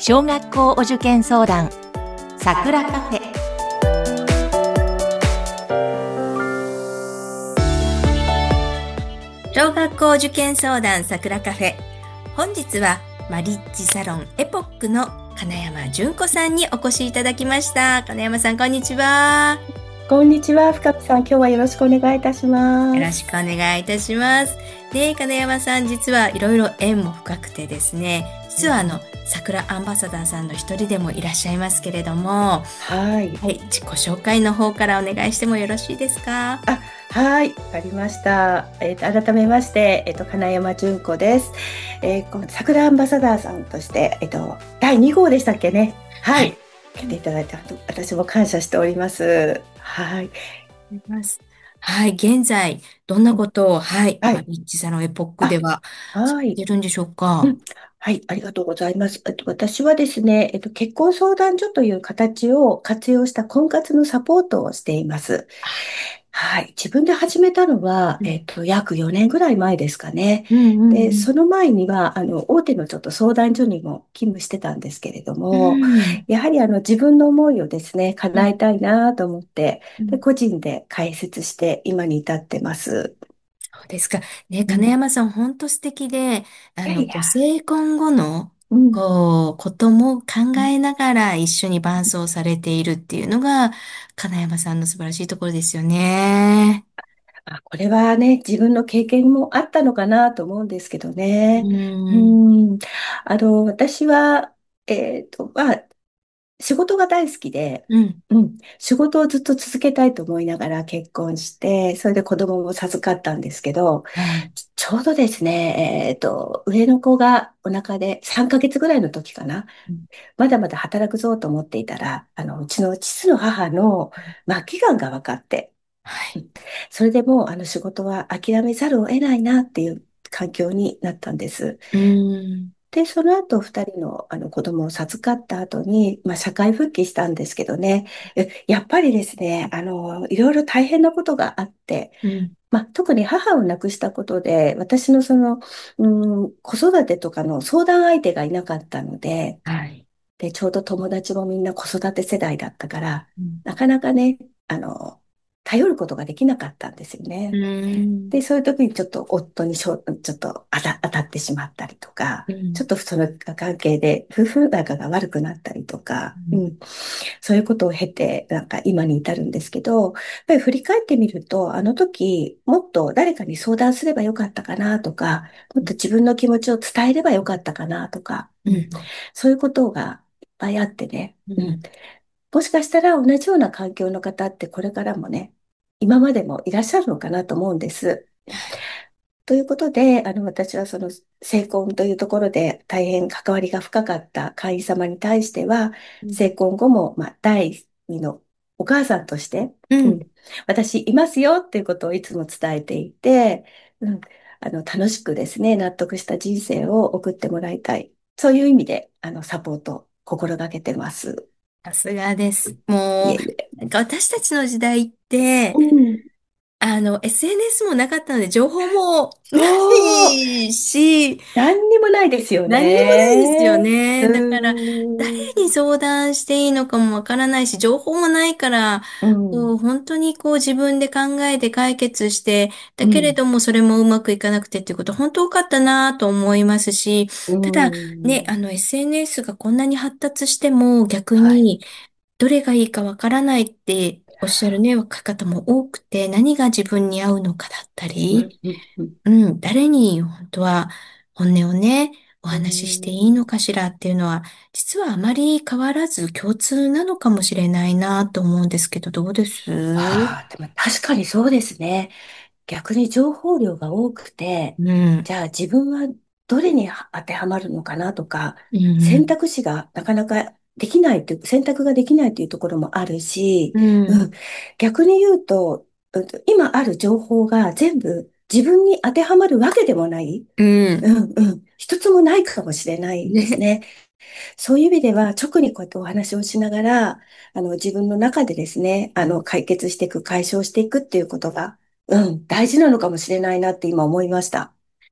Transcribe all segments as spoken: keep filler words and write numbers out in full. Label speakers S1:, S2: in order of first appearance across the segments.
S1: 小学校お受験相談さくらカフェ。
S2: 小学校受験相談さくらカフェ。本日はマリッジサロンエポックの金山純子さんにお越しいただきました。金山さん、こんにちは。
S3: こんにちは、深木さん。今日はよろしくお願いいたします。
S2: よろしくお願いいたします。で、金山さん、実はいろいろ縁も深くてですね、実はあの、桜アンバサダーさんの一人でもいらっしゃいますけれども、
S3: はい。
S2: はい、自己紹介の方からお願いしてもよろしいですか？
S3: あ、はい。わかりました。えっと、改めまして、えっと、金山純子です。えー、この桜アンバサダーさんとして、えっと、だいに号でしたっけね。は
S2: はい。
S3: い。来ていただいて、私も感謝しております。はい。
S2: はい、現在、どんな
S3: うん、
S2: ことを、はい、
S3: はい。
S2: マリッジサロンエポックで
S3: あ、
S2: はさ
S3: はい。
S2: れてるんでしょうか？
S3: うん。はい。ありがとうございます。えっと、私はですね、えっと、結婚相談所という形を活用した婚活のサポートをしています。はい。自分で始めたのは、
S2: うん、
S3: えっと、約よねんぐらい前ですかね。
S2: うん、う
S3: で、
S2: ん、
S3: その前には、あの、大手のちょっと相談所にも勤務してたんですけれど
S2: う
S3: も、
S2: ん、
S3: やはりあの、自分の思いをですね、
S2: うん、
S3: 叶えたいなと思って、で、
S2: うん。
S3: 個人で開設して今に至ってます。
S2: そうですか。ね、
S3: うん。
S2: 金山さん、本当素敵で、あの、
S3: いやいや、
S2: ご成婚後の、
S3: うん。
S2: こう、ことも考
S3: うん。
S2: えながら一緒に伴走されているっていうのが、金山さんの素晴らしいところですよね。
S3: あ、これはね、自分の経験もあったのかなと思うんですけど
S2: う
S3: ね。う
S2: ん、
S3: ん。あの、私は、えっと、まあ、仕事が大好きで、
S2: うん、
S3: うん、仕事をずっと続けたいと思いながら結婚して、それで子供も授かったんですけど、
S2: はい。
S3: ちちょうどですね、えっと、上の子がお腹でさんかげつぐらいの時かな、
S2: うん、
S3: まだまだ働くぞと思っていたら、あの、うちの父の母の末期がんが分かって、
S2: はい。
S3: それでもうあの仕事は諦めざるを得ないなっていう環境になったんです。
S2: うん、
S3: で、その後ふたりの、あの子供を授かった後に、まあ、社会復帰したんですけどね、えやっぱりですね、あの、いろいろ大変なことがあって、
S2: うん、
S3: まあ、特に母を亡くしたことで、私のその、うん、子育てとかの相談相手がいなかったので、
S2: はい。
S3: で、ちょうど友達もみんな子育て世代だったから、
S2: うん、
S3: なかなかね、あの、頼ることができなかったんですよ
S2: う
S3: ね。
S2: ん、
S3: で、そういう時にちょっと夫にしょ、ちょっと当た、当たってしまったりとか、
S2: うん、
S3: ちょっとその関係で夫婦仲が悪くなったりとか、
S2: うん、
S3: うん、そういうことを経て、なんか今に至るんですけど、やっぱり振り返ってみると、あの時、もっと誰かに相談すればよかったかなとか、もっと自分の気持ちを伝えればよかったかなとか、うん、
S2: うん、
S3: そういうことがいっぱいあってね、うん、
S2: うん。
S3: もしかしたら同じような環境の方ってこれからもね、今までもいらっしゃるのかなと思うんです。ということで、あの、私はその成婚というところで大変関わりが深かった会員様に対しては、
S2: うん、
S3: 成婚後も、まあ、第二のお母さんとして、
S2: うん。
S3: うん、私いますよっていうことをいつも伝えていて、うん、あの、楽しくですね、納得した人生を送ってもらいたい。そういう意味で、あの、サポートを心がけてます。
S2: さすがです。も
S3: いえいえ。
S2: う、なんか私たちの時代って、
S3: うん。
S2: あの、エスエヌエス もなかったので、情報もな
S3: そう、
S2: いし、
S3: 何にもないですよ
S2: 何にもないですよ
S3: ね。う
S2: ね。だから、誰
S3: ーん。
S2: に相談していいのかもわからないし、情報もないから、
S3: うん。
S2: こう、本当にこう自分で考えて解決して、だ
S3: うん。
S2: けれどもそれもうまくいかなくてっていうこと、本当多かったなと思いますし、
S3: う
S2: ただね、
S3: ん。
S2: あの エスエヌエス がこんなに発達しても逆
S3: はい。
S2: に、どれがいいかわからないっておっしゃるね、若い方も多くて、何が自分に合うのかだったり、
S3: うん。うん。うん。
S2: うん、誰に本当は本音をね、お
S3: う
S2: 話ししていい
S3: ん。
S2: のかしらっていうのは、実はあまり変わらず共通なのかもしれないなと思うんですけど、どうです？う
S3: ああ、でも確かにそうですね。逆に情報量が多くて、
S2: ん、
S3: じゃあ自分はどれに当てはまるのかなとか、
S2: うん、
S3: 選択肢がなかなかできないという、選択ができないというところもあるし、
S2: うん、うん、
S3: うん、逆に言うと、うんと今ある情報が全部自分に当てはまるわけでもない、
S2: うん、
S3: うんうん、一つもないかもしれないです
S2: ね、
S3: ね。そういう意味では、直にこうやってお話をしながら、あの、自分の中でですね、あの、解決していく、解消していくっていうことが、うん、大事なのかもしれないなって今思いました。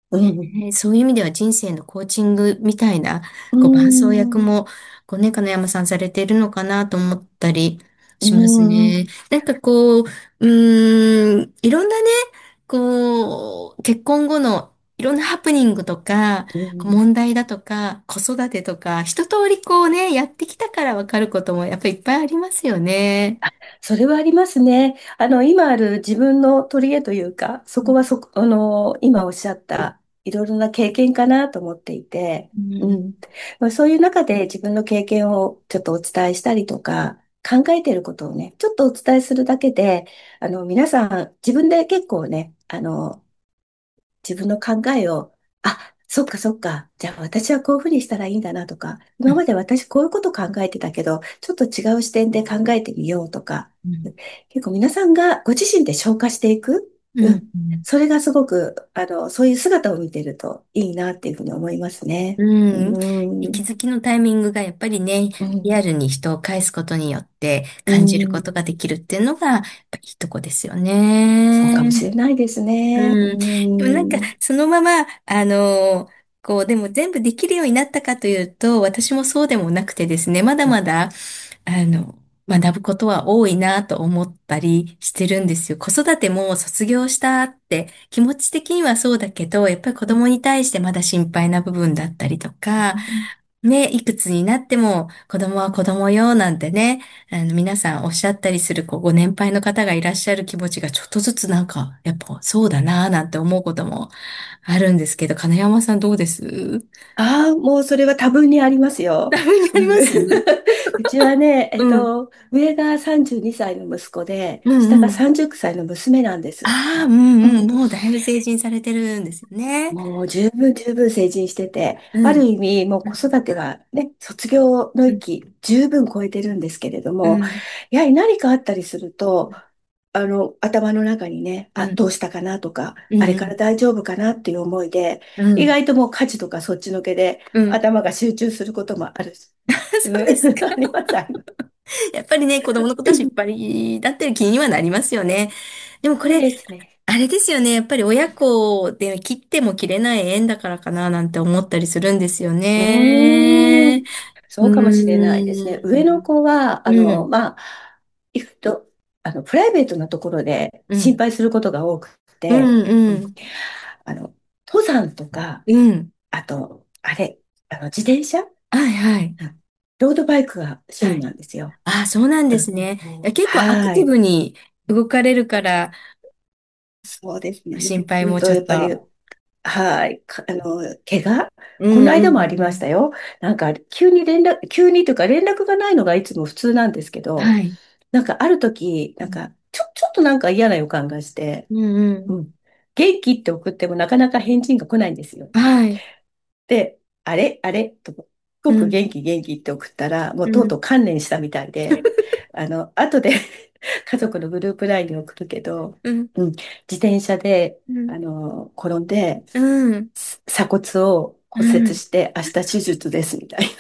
S3: うん。
S2: ねそういう意味では人生のコーチングみたいな、
S3: う
S2: こう伴走役
S3: ん。
S2: も、こうね、金山さんされているのかなと思ったり
S3: う
S2: しますね。
S3: ん。
S2: なんかこう、うーん、いろんなね、こう、結婚後のいろんなハプニングとか、こう
S3: うん。
S2: 問題だとか、子育てとか、一通りこうね、やってきたからわかることもやっぱりいっぱいありますよね。
S3: それはありますね。あの、今ある自分の取り柄というか、そこはそこ、あの、今おっしゃったいろいろな経験かなと思っていて、
S2: うん、
S3: うん。まあ、そういう中で自分の経験をちょっとお伝えしたりとか、考えていることをね、ちょっとお伝えするだけで、あの、皆さん自分で結構ね、あの、自分の考えを、あ、そっかそっか、じゃあ私はこういうふうにしたらいいんだなとか、
S2: うん、
S3: 今まで私こういうこと考えてたけど、ちょっと違う視点で考えてみようとか、
S2: うん、
S3: 結構皆さんがご自身で消化していく、
S2: うん、
S3: うん。
S2: うん。
S3: それがすごく、あの、そういう姿を見てるといいなっていうふうに思いますね。う
S2: うん。気
S3: ん、
S2: づきのタイミングがやっぱりね、
S3: うん、
S2: リアルに人を介すことによって
S3: う
S2: 感じること
S3: ん。
S2: ができるっていうのが、やっぱいいとこですよ
S3: そうかも
S2: ね。
S3: しれないですね。う
S2: うん。でもなんか、
S3: ん、
S2: そのまま、あの、こう、でも全部できるようになったかというと、私もそうでもなくてですね、まだまだ、あの、学ぶことは多いなと思ったりしてるんですよ。子育ても卒業したって気持ち的にはそうだけど、やっぱり子供に対してまだ心配な部分だったりとか、ね、いくつになっても子供は子供よなんてね、あの皆さんおっしゃったりするこうご年配の方がいらっしゃる気持ちがちょっとずつなんか、やっぱそうだななんて思うこともあるんですけど、金山さんどうです？
S3: ああ、もうそれは多分にありますよ。
S2: ダメにな
S3: うん。
S2: ります？
S3: うちはね、えっ
S2: うん。
S3: と、上がさんじゅうにさいの息子で、下が
S2: うんうん。
S3: さんじゅっさいの娘なんです。
S2: ああ、うんうん。
S3: うん。
S2: もうだいぶ成人されてるんですよね。
S3: もう十分十分成人してて、ある
S2: うん。
S3: 意味もう子育てはね、卒業の
S2: うん。
S3: 域十分超えてるんですけれども、
S2: うん。
S3: やはり何かあったりすると、あの、頭の中にね、あ、
S2: うん。
S3: どうしたかなとか、あれから
S2: うん。
S3: 大丈夫かなっていう思いで、
S2: うん。
S3: 意外ともう家事とかそっちのけで
S2: うん。
S3: 頭が集中することもあるし。う
S2: そう
S3: ん。
S2: ですか。
S3: あります、あります。
S2: やっぱりね、子供のこと心配だってる気にはなりますよね。でもこ
S3: そう
S2: れ、
S3: ですね。
S2: あれですよね。やっぱり親子で切っても切れない縁だからかななんて思ったりするんですよ
S3: うー
S2: ね。
S3: ん。
S2: う
S3: そうかもしれないですね。上の
S2: ーん。
S3: 子は、あの、
S2: うん。
S3: まあ、行くと、あの、プライベートなところで
S2: うん。
S3: 心配することが多く
S2: う
S3: て、うん。
S2: ん。うん。
S3: あの、登山とか、
S2: うん。
S3: あと、あれ、あの、自転車、
S2: はいはい。
S3: うん、ロードバイクが趣味
S2: はい。
S3: なんですよ。
S2: ああ、そうなん
S3: うん。
S2: ですね。いや、結構アクティ
S3: はい。
S2: ブに動かれるから、
S3: そうですね。
S2: 心配も
S3: うんと、
S2: ちょっと。
S3: やっぱり、はい。かあの、怪我この
S2: うんう
S3: 間もありました
S2: ん
S3: よ。なんか、急に連絡、急にというか連絡がないのがいつも普通なんですけ
S2: うん。
S3: ど、
S2: はい。
S3: なんかある時、なんか、ちょ、ちょっとなんか嫌な予感がして、
S2: うんうん。
S3: うん。元気って送ってもなかなか返信が来ないんですよ。
S2: はい。
S3: で、あれあれと、すごく
S2: うん。
S3: 元気元気って送ったら、もうとうとう
S2: うん。
S3: 観念したみたいで、あの、後で家族のグループラインに送るけど、
S2: うん。
S3: うん、自転車で、
S2: うん。
S3: あの、転んで、
S2: うん。
S3: す鎖骨を
S2: う
S3: 骨折
S2: ん。
S3: して、明日手術ですみたい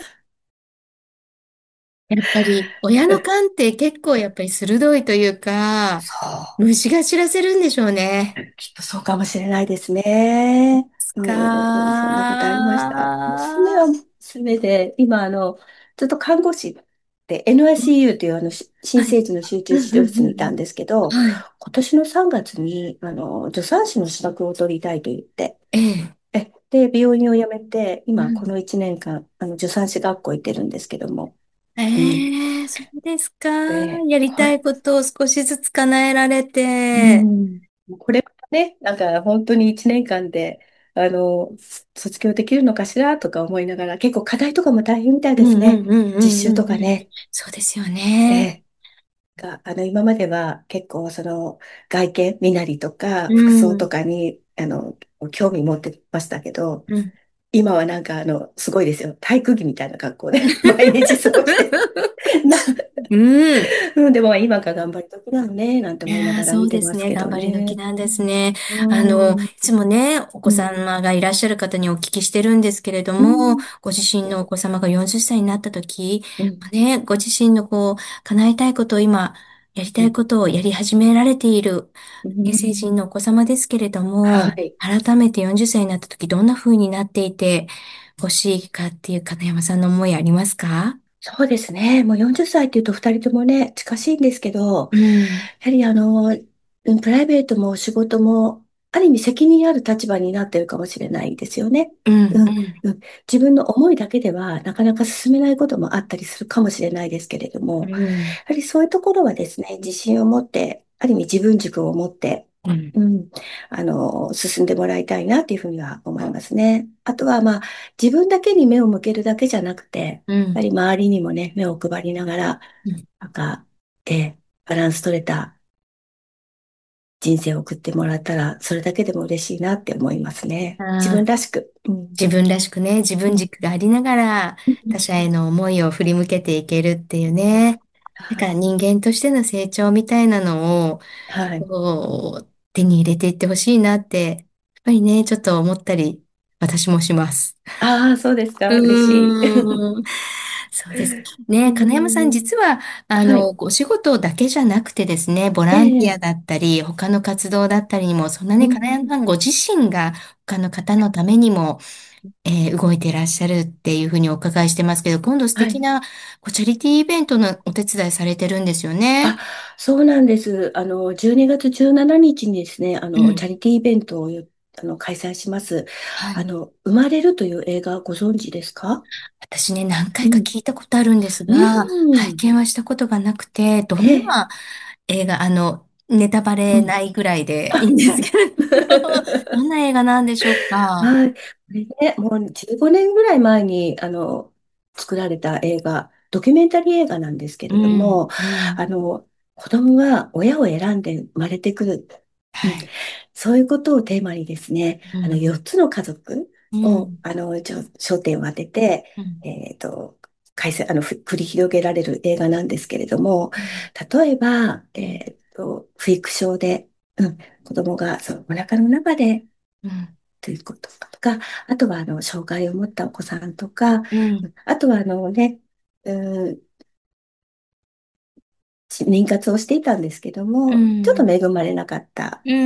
S2: やっぱり、親
S3: な。
S2: の勘って結構やっぱり鋭いというか、
S3: そ
S2: 虫が知らせるんでしょうね。
S3: う、きっとそうかもしれないですね。
S2: す
S3: うん、そんなことありました。娘は
S2: か
S3: 娘で、今、あの、ずっと看護師で エヌアイシーユー というあのし新
S2: はい。
S3: 生児の集中治療
S2: うんうんうんうん。
S3: 室にいたんですけど、
S2: はい。
S3: 今年のさんがつに、あの、助産師の資格を取りたいと言って、
S2: ええ。
S3: え、で、病院を辞めて、今、こ
S2: うん。
S3: のいちねんかん、あの、助産師学校行ってるんですけども、うん。
S2: ええ、そうですか。
S3: で、
S2: やり
S3: これ、
S2: たいことを少しずつ叶えられ
S3: う
S2: て。
S3: ん。これはね、なんか本当にいちねんかんで、あの、卒業できるのかしらとか思いながら、結構課題とかも大変みたい
S2: うん
S3: ですね。
S2: うんうんう
S3: 実習と
S2: んうんうん。
S3: かね。
S2: そうですよね。
S3: ええ。が、あの、今までは結構その外見、身なりとか
S2: う
S3: 服装と
S2: ん。
S3: かに、あの、興味持ってましたけど、
S2: うん。
S3: 今はなんかあの、すごいですよ。体育着みたいな格好で毎日過ごしてる。な、
S2: うん。
S3: うん、でも今が頑張り時なのね、なんて思いな
S2: いやー、
S3: がら見
S2: そうですね。
S3: てますけど
S2: 頑張り時
S3: ね。
S2: なんですね。
S3: う
S2: あの、
S3: ん。
S2: いつもね、お子
S3: うん。
S2: 様がいらっしゃる方にお聞きしてるんですけれども、
S3: うん。
S2: ご自身のお子様がよんじゅっさいになった時、
S3: うん。
S2: ね、ご自身のこう、叶えたいことを今、 やりたい
S3: うん、
S2: ことをやり始められている
S3: う
S2: え成人
S3: ん、
S2: のお子様ですけれども、
S3: はい。
S2: 改めてよんじゅっさいになった時どんな風になっていて欲しいかっていう金山さんの思いありますか？
S3: そうですね。もうよんじゅっさいっていうとふたりともね、近しいんですけど、
S2: うん、
S3: やはりあの、うんプライベートも仕事も、ある意味責任ある立場になってるかもしれないですよね。
S2: うん、
S3: うん、
S2: うん、
S3: うん。自分の思いだけではなかなか進めないこともあったりするかもしれないですけれども、
S2: うん、
S3: やはりそういうところはですね、自信を持って、ある意味自分軸を持って、
S2: うん、
S3: うん、あの、進んでもらいたいなっていうふうには思いますね。あとはまあ、自分だけに目を向けるだけじゃなくて、
S2: うん、
S3: やはり周りにもね、目を配りながら、
S2: うん。
S3: なんか、えーバランス取れた人生を送ってもらったら、それだけでも嬉しいなって思いますね。自分
S2: あー
S3: らしく。うん。
S2: 自分らしくね、自分
S3: うん。
S2: 軸がありながら
S3: うん。
S2: 他者への思いを振り向けていけるっていうね。だから
S3: はい。
S2: 人間としての成長みたいなのを
S3: はい。
S2: こう手に入れていってほしいなって、やっぱりね、ちょっと思ったり、私もします。
S3: ああ、そうですか。嬉しい。
S2: うーん。そうですか。
S3: う
S2: ね、金山さん、
S3: ん。
S2: 実は、あの、
S3: はい。
S2: お仕事だけじゃなくてですね、ボランティア
S3: ええ。
S2: だったり、他の活動だったりにも、そんなに金山
S3: うん。
S2: さんご自身が他の方のためにも、えー動いていらっしゃるっていうふうにお伺いしてますけど、今度素
S3: はい。
S2: 敵なこうチャリティーイベントのお手伝いされてるんですよ
S3: あ、
S2: ね。
S3: そうなんです。あの、じゅうにがつじゅうしちにちにですね、あの、チャ
S2: うん。
S3: リティーイベントをよあの開催します。
S2: はい。
S3: あの、生まれるという映画ご存知ですか？
S2: 私ね、何回か
S3: うん。
S2: 聞いたことあるんです
S3: う
S2: が、拝
S3: ん。
S2: 見はしたことがなくて、どん
S3: ええ。
S2: な映画、あの、ネタバ
S3: うん。
S2: レないぐらいでいい
S3: あ、
S2: んです
S3: はい。
S2: けれど、どんな映画なんでしょうか？
S3: はい。これね、もうじゅうごねんぐらい前に、あの、作られた映画、ドキュメンタリー映画なんですけ
S2: うん、
S3: れども、
S2: うん、
S3: あの、子供が親を選んで生まれてくる。うん、
S2: はい。
S3: そういうことをテーマにですね、あの、
S2: うん、
S3: よっつの家族を、
S2: うん、
S3: あの、一応焦点を当てて、
S2: うん、
S3: えっと、開催、あの、ふ繰り広げられる映画なんですけれども、
S2: うん、
S3: 例えば、
S2: うん、
S3: えっと、不育症で、うん、子供がそのお腹の中で
S2: うん、
S3: ということとか、あとはあの障害を持ったお子さんとか、
S2: うん、
S3: あとはあのね、うん、妊活をしていたんですけど
S2: う
S3: も、ちょっと
S2: ん、
S3: 恵まれなかった
S2: うん、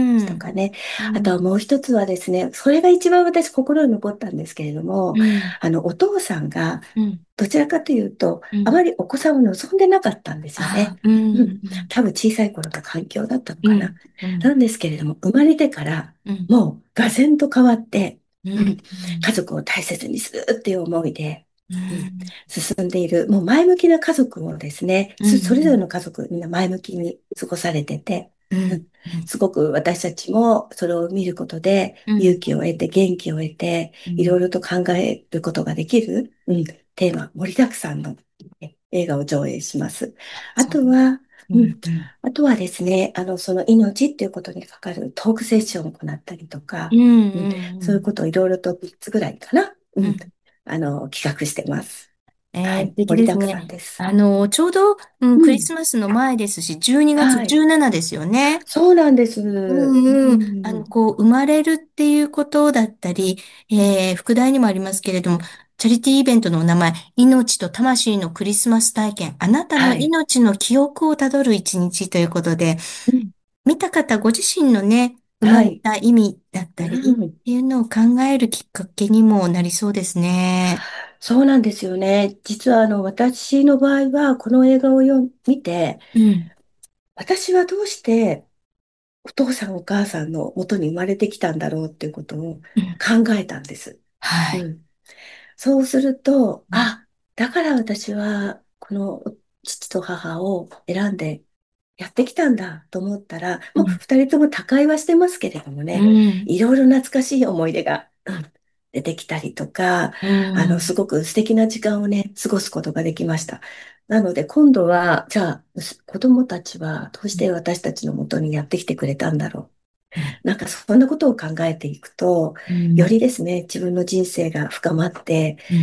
S3: 人とかね、あとは
S2: うん、
S3: もう一つはですね、それが一番私心に残ったんですけれども、
S2: うん、
S3: あのお父さんが
S2: うん、
S3: どちらかというと、
S2: うん、
S3: あまりお子さんを望んでなかったんですよね。
S2: あ、うん、
S3: うん。
S2: うん、
S3: 多分小さい頃の環境だったのかな。
S2: うん、うん、
S3: なんですけれども、生まれてから、
S2: うん、
S3: もう、がぜんと変わって、うん、
S2: うん、うん、
S3: 家族を大切にするっていう思いで、
S2: う
S3: うん、
S2: ん、
S3: 進んでいる、もう前向きな家族をですね、
S2: うん、う
S3: そそれぞれ
S2: ん、
S3: の家族、みんな前向きに過ごされてて、
S2: うん、
S3: うん、すごく私たちもそれを見ることで
S2: うん、
S3: 勇気を得て元気を得ていろいろと考えることができる、うん、テーマ盛りだくさんのえ映画を上映します。あ
S2: そう、
S3: とは、
S2: うん、
S3: うん、
S2: うん、
S3: あとはですね、あの、その命っていうことにかかるトークセッションを行ったりと
S2: う
S3: か、うん、
S2: ん、うん、
S3: そういうことをいろいろとみっつぐらいかな、うん、
S2: うん。
S3: あの、企画してます。は
S2: えー、素
S3: い、
S2: 敵
S3: 盛りだくさん
S2: ですね。
S3: です。
S2: あの、ちょうど、うん、クリ
S3: うん、
S2: スマスの前ですし、じゅうにがつ
S3: はい、
S2: じゅうしちにちですよね。
S3: そうなんです。
S2: う
S3: う
S2: んうん。あの、
S3: ん、
S2: こう、生まれるっていうことだったり、えー、副題にもありますけれども、チャリティーイベントのお名前、命と魂のクリスマス体験、あなたの
S3: はい。
S2: 命の記憶をたどる一日ということで、
S3: うん、
S2: 見た方ご自身のね、生まれ
S3: はい。
S2: た意味だったり、っ
S3: うん、
S2: ていうのを考えるきっかけにもなりそうですね。
S3: そうなんですよね。実はあの私の場合はこの映画をよ見て、
S2: うん。
S3: 私はどうしてお父さんお母さんの元に生まれてきたんだろうっていうことを
S2: うん。
S3: 考えたんです。
S2: はい。
S3: うん。そうすると、
S2: うん。
S3: あ、だから私はこの父と母を選んでやってきたんだと思ったら、もう
S2: うん。
S3: 二人とも他界はしてますけれども
S2: う
S3: ね、
S2: ん。
S3: いろいろ懐かしい思い出が、うん出てきたりとか、
S2: う
S3: あの、す
S2: ん。
S3: ごく素敵な時間をね、過ごすことができました。なので今度は、じゃあ、むす子供たちはどうして私たちのもとにやってきてくれたんだろう。なんかそんなことを考えていくと、
S2: うん。
S3: よりですね、自分の人生が深まって、
S2: うん。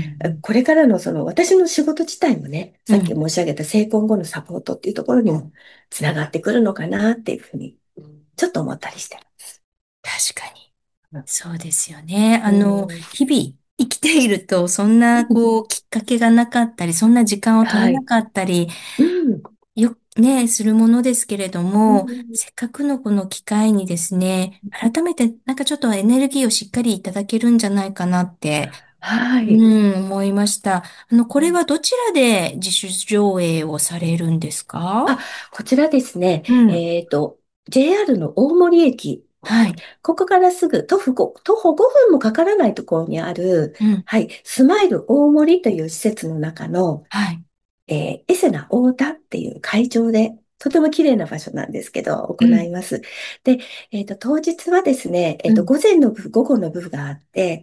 S3: これからのその私の仕事自体もね、さっき
S2: うん。
S3: 申し上げた成婚後のサポートっていうところにもつながってくるのかなっていうふうに、ちょっと思ったりして
S2: 確かに。
S3: ます。
S2: そうですよね。あ
S3: う
S2: の、
S3: ん。
S2: 日々生きていると、そんな、こう、きっかけがなかったり、そんな時間を取れな
S3: はい。
S2: かったり、
S3: うん。
S2: ね、するものですけれど
S3: う
S2: も、
S3: ん、
S2: せっかくのこの機会にですね、改めてなんかちょっとエネルギーをしっかりいただけるんじゃないかなって、う
S3: はい。
S2: ん、思いました。あの、これはどちらで自主上映をされるんですか？
S3: あ、こちらですね、
S2: うん。
S3: えっと、ジェイアール の大森駅、
S2: はい。
S3: ここからすぐ徒歩ご、徒歩ごふんもかからないところにある、
S2: うん。
S3: はい、スマイル大森という施設の中の、
S2: はい。
S3: えーエセナ太田っていう会場で、とても綺麗な場所なんですけど、行
S2: うん。
S3: います。で、えっと、当日はですね、えっと、
S2: うん。
S3: 午前の部、午後の部があって、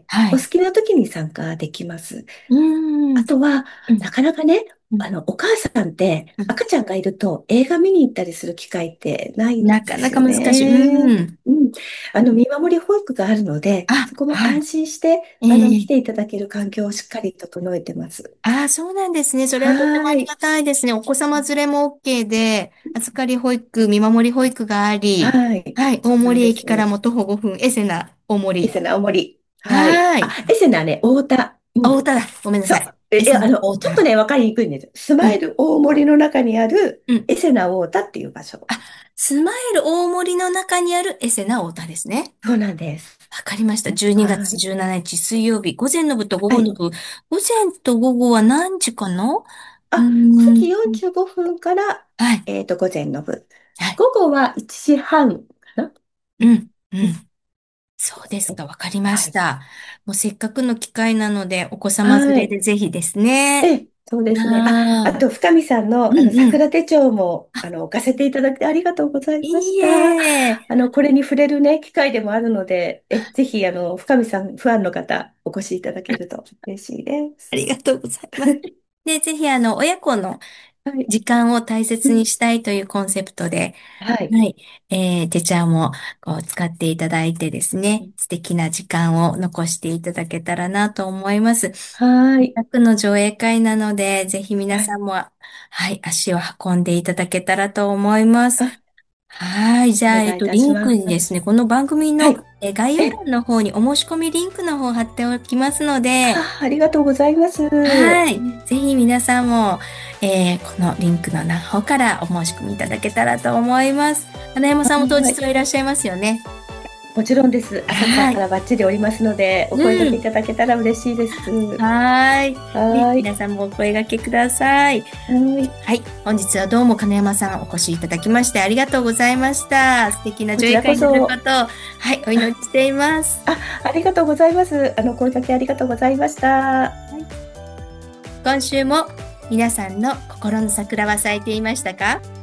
S2: はい。
S3: お好きな時に参加できます。
S2: うーん。
S3: あとは、
S2: うん。
S3: なかなかね、
S2: うん。
S3: あの、お母さんって
S2: うん。
S3: 赤ちゃんがいると映画見に行ったりする機会ってない
S2: なかな
S3: ですよ
S2: か難しい。
S3: ね。
S2: うん。
S3: うん。あの、見守り保育があるので、
S2: あ、
S3: そこも
S2: はい。
S3: 安心して、
S2: え
S3: あの、来
S2: え。
S3: ていただける環境をしっかり整えてます。
S2: ああ、そうなんですね。それはとてもありが
S3: はい。
S2: たいですね。お子様連れも OK で、預かり保育、見守り保育があり、
S3: はい。
S2: はい。大
S3: そうなん
S2: 森
S3: です。
S2: 駅からも徒歩ごふん、エセな大森。
S3: エセナ、青森。はい。あ、
S2: はい。
S3: エセナね、太田。うん。
S2: 大田だ。ごめんな
S3: そう。
S2: さい。
S3: え、え、
S2: エセな
S3: あの、
S2: 大田だ。
S3: ちょっとね、わかりにくいんです。スマイ
S2: うん。
S3: ル大森の中にある
S2: うん。
S3: エセナ太田っていう場所。
S2: あ、スマイル大森の中にあるエセな大田ですね。
S3: そうなんです。
S2: わかりました。じゅうにがつ
S3: はい。
S2: じゅうしちにち水曜日、午前の部と午
S3: はい。
S2: 後の部。午前と午後は何時かな？うー
S3: あ、9
S2: ん。
S3: 時よんじゅうごふんから、
S2: はい。
S3: えっと、午前の部。
S2: はい。
S3: 午後はいちじはんかな。うん。
S2: うん。う
S3: うん。
S2: ん。そうですか。わかりま
S3: はい。
S2: した。もうせっかくの機会なので、お子様連
S3: はい。
S2: れでぜひですね。
S3: え、そうですね。あ、あ
S2: ああ。
S3: と、深見さん
S2: う
S3: の、あの、
S2: んうん。
S3: 桜手帳も、あの、置かせていただいてありがとうございまし
S2: いい
S3: た。
S2: え。
S3: あの、これに触れるね、機会でもあるので、え、ぜひ、あの、深見さん、ファンの方、お越しいただけると嬉しいです。
S2: ありがとうございます。で、ぜひあの、親子の
S3: はい。
S2: 時間を大
S3: うん。
S2: 切にしたいというコンセプトで、
S3: はい。
S2: はい。えー、手帳もこう使っていただいてですね、素敵な時間を残していただけたらなと思います。
S3: はい。
S2: せっかくの上映会なので、ぜひ皆
S3: はい。
S2: さんも、はい、足を運んでいただけたらと思います。
S3: あ、
S2: はい。じゃあ、えっと、
S3: お願いいた
S2: リン
S3: します。
S2: クにですね、この番組の
S3: はい。
S2: え概要
S3: え、
S2: 欄の方にお申し込みリンクの方を貼っておきますので、
S3: あ、ありがとうございます。
S2: はい。
S3: うん。
S2: ぜひ皆さんも、えーこのリンクの方からお申し込みいただけたらと思います。花山さんも当
S3: はい。
S2: 日はいらっしゃいますよね。
S3: もちろんです。朝か
S2: はい。
S3: らバッチリおりますので、お声掛
S2: うん。
S3: けいただけたら嬉しいです。
S2: はい。ね、
S3: はい。
S2: 皆さんもお声掛けください。
S3: はい。
S2: はい。本日はどうも金山さんお越しいただきましてありがとうございました。素敵な
S3: こちら
S2: 上映会になる
S3: こそ、
S2: ことを、はい、お祈りしています。
S3: あ、ありがとうございます。あの、声掛けありがとうございました。
S2: 今週も皆さんの心の桜は咲いていましたか？